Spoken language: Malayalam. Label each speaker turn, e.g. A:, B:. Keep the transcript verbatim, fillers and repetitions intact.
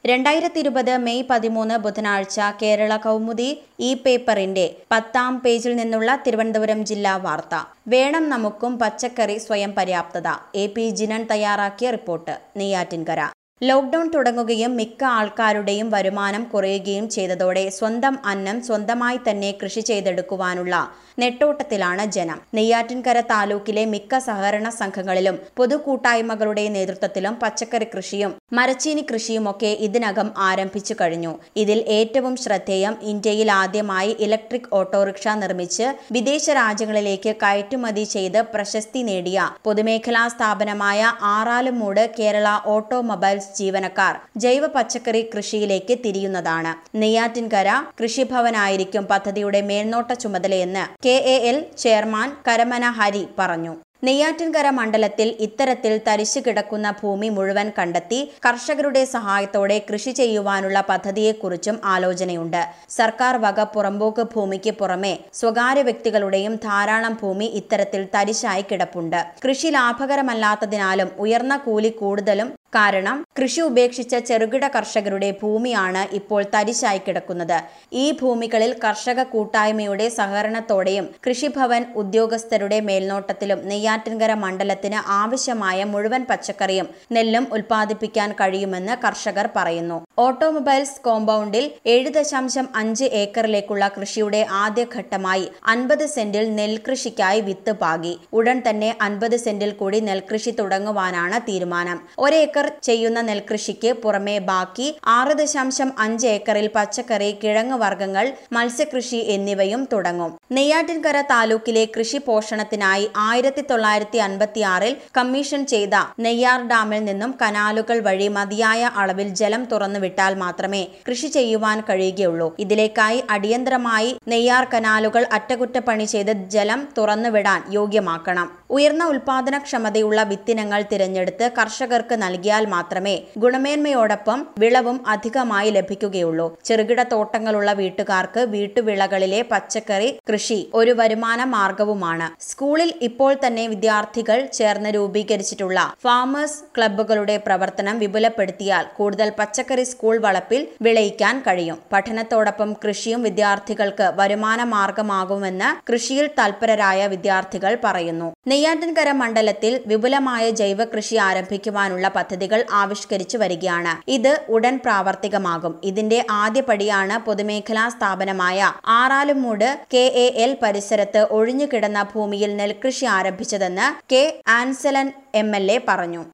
A: രണ്ടായിരത്തി ഇരുപത് മെയ് പതിമൂന്ന് ബുധനാഴ്ച കേരള കൗമുദി ഈ പേപ്പറിന്റെ പത്താം പേജിൽ നിന്നുള്ള തിരുവനന്തപുരം ജില്ലാ വാർത്ത. വേണം നമുക്കും പച്ചക്കറി സ്വയം പര്യാപ്തത. എ പി ജിനൻ തയ്യാറാക്കിയ റിപ്പോർട്ട്. നെയ്യാറ്റിൻകര. ലോക്ഡൌൺ തുടങ്ങുകയും മിക്ക ആൾക്കാരുടെയും വരുമാനം കുറയുകയും ചെയ്തതോടെ സ്വന്തം അന്നം സ്വന്തമായി തന്നെ കൃഷി ചെയ്തെടുക്കുവാനുള്ള നെട്ടോട്ടത്തിലാണ് ജനം. നെയ്യാറ്റിൻകര താലൂക്കിലെ മിക്ക സഹകരണ സംഘങ്ങളിലും പൊതുകൂട്ടായ്മകളുടെ നേതൃത്വത്തിലും പച്ചക്കറി കൃഷിയും മരച്ചീനി കൃഷിയുമൊക്കെ ഇതിനകം ആരംഭിച്ചു കഴിഞ്ഞു. ഇതിൽ ഏറ്റവും ശ്രദ്ധേയം ഇന്ത്യയിൽ ആദ്യമായി ഇലക്ട്രിക് ഓട്ടോറിക്ഷ നിർമ്മിച്ച് വിദേശ രാജ്യങ്ങളിലേക്ക് കയറ്റുമതി ചെയ്ത് പ്രശസ്തി നേടിയ പൊതുമേഖലാ സ്ഥാപനമായ ആറാലുമൂട് കേരള ഓട്ടോമൊബൈൽസ് ജീവനക്കാർ ജൈവ പച്ചക്കറി കൃഷിയിലേക്ക് തിരിയുന്നതാണ്. നെയ്യാറ്റിൻകര കൃഷിഭവനായിരിക്കും പദ്ധതിയുടെ മേൽനോട്ട ചുമതലയെന്ന് K A L chairman Karamana Hari പറഞ്ഞു. നെയ്യാറ്റിൻകര മണ്ഡലത്തിൽ ഇത്തരത്തിൽ തരിശു കിടക്കുന്ന ഭൂമി മുഴുവൻ കണ്ടെത്തി കർഷകരുടെ സഹായത്തോടെ കൃഷി ചെയ്യുവാനുള്ള പദ്ധതിയെക്കുറിച്ചും ആലോചനയുണ്ട്. സർക്കാർ വക പുറമ്പോക്ക് ഭൂമിക്ക് പുറമെ സ്വകാര്യ വ്യക്തികളുടെയും ധാരാളം ഭൂമി ഇത്തരത്തിൽ തരിശായി കിടപ്പുണ്ട്. കൃഷി ലാഭകരമല്ലാത്തതിനാലും ഉയർന്ന കൂലി കൂടുതലും കാരണം കൃഷി ഉപേക്ഷിച്ച ചെറുകിട കർഷകരുടെ ഭൂമിയാണ് ഇപ്പോൾ തരിശായി കിടക്കുന്നത്. ഈ ഭൂമികളിൽ കർഷക കൂട്ടായ്മയുടെ സഹകരണത്തോടെയും കൃഷിഭവൻ ഉദ്യോഗസ്ഥരുടെ മേൽനോട്ടത്തിലും നെയ്യാറ്റിൻകര മണ്ഡലത്തിന് ആവശ്യമായ മുഴുവൻ പച്ചക്കറിയും നെല്ലും ഉൽപ്പാദിപ്പിക്കാൻ കഴിയുമെന്ന് കർഷകർ പറയുന്നു. ഓട്ടോമൊബൈൽസ് കോമ്പൗണ്ടിൽ ഏഴ് ദശാംശം അഞ്ച് ഏക്കറിലേക്കുള്ള കൃഷിയുടെ ആദ്യഘട്ടമായി അൻപത് സെന്റിൽ നെൽകൃഷിക്കായി വിത്ത് പാകി. ഉടൻ തന്നെ അൻപത് സെന്റിൽ കൂടി നെൽകൃഷി തുടങ്ങുവാനാണ് തീരുമാനം. ഒരേക്കർ ചെയ്യുന്ന നെൽകൃഷിക്ക് പുറമെ ബാക്കി ആറ് ദശാംശം അഞ്ച് ഏക്കറിൽ പച്ചക്കറി, കിഴങ്ങ് വർഗ്ഗങ്ങൾ, മത്സ്യകൃഷി എന്നിവയും തുടങ്ങും. നെയ്യാറ്റിൻകര താലൂക്കിലെ കൃഷി പോഷണത്തിനായി ആയിരത്തി തൊള്ളായിരത്തി അൻപത്തി ആറിൽ കമ്മീഷൻ ചെയ്ത നെയ്യാർ ഡാമിൽ നിന്നും കനാലുകൾ വഴി മതിയായ അളവിൽ ജലം തുറന്നുവിട്ടാൽ മാത്രമേ കൃഷി ചെയ്യുവാൻ കഴിയുകയുള്ളൂ. ഇതിലേക്കായി അടിയന്തരമായി നെയ്യാർ കനാലുകൾ അറ്റകുറ്റപ്പണി ചെയ്ത് ജലം തുറന്നുവിടാൻ യോഗ്യമാക്കണം. ഉയർന്ന ഉൽപാദനക്ഷമതയുള്ള വിത്തിനങ്ങൾ തിരഞ്ഞെടുത്ത് കർഷകർക്ക് നൽകിയാൽ മാത്രമേ ഗുണമേന്മയോടൊപ്പം വിളവും അധികമായി ലഭിക്കുകയുള്ളൂ. ചെറുകിട തോട്ടങ്ങളുള്ള വീട്ടുകാർക്ക് വീട്ടുവിളകളിലെ പച്ചക്കറി കൃഷി ഒരു വരുമാന മാർഗവുമാണ്. സ്കൂളിൽ ഇപ്പോൾ തന്നെ വിദ്യാർത്ഥികൾ ചേർന്ന് രൂപീകരിച്ചിട്ടുള്ള ഫാമേഴ്സ് ക്ലബ്ബുകളുടെ പ്രവർത്തനം വിപുലപ്പെടുത്തിയാൽ കൂടുതൽ പച്ചക്കറി സ്കൂൾ വളപ്പിൽ വിളയിക്കാൻ കഴിയും. പഠനത്തോടൊപ്പം കൃഷിയും വിദ്യാർത്ഥികൾക്ക് വരുമാന മാർഗമാകുമെന്ന് കൃഷിയിൽ തൽപരരായ വിദ്യാർത്ഥികൾ പറയുന്നു. നെയ്യാറ്റിൻകര മണ്ഡലത്തിൽ വിപുലമായ ജൈവ കൃഷി ആരംഭിക്കുവാനുള്ള പദ്ധതികൾ ആവിഷ്കരിച്ചു വരികയാണ്. ഇത് ഉടൻ പ്രാവർത്തികമാകും. ഇതിന്റെ ആദ്യപടിയാണ് പൊതുമേഖലാ സ്ഥാപനമായ ആറാലുമൂട് കെ എ എൽ പരിസരത്ത് ഒഴിഞ്ഞുകിടന്ന ഭൂമിയിൽ നെൽകൃഷി ആരംഭിച്ചതെന്ന് K Ansalan M L A പറഞ്ഞു.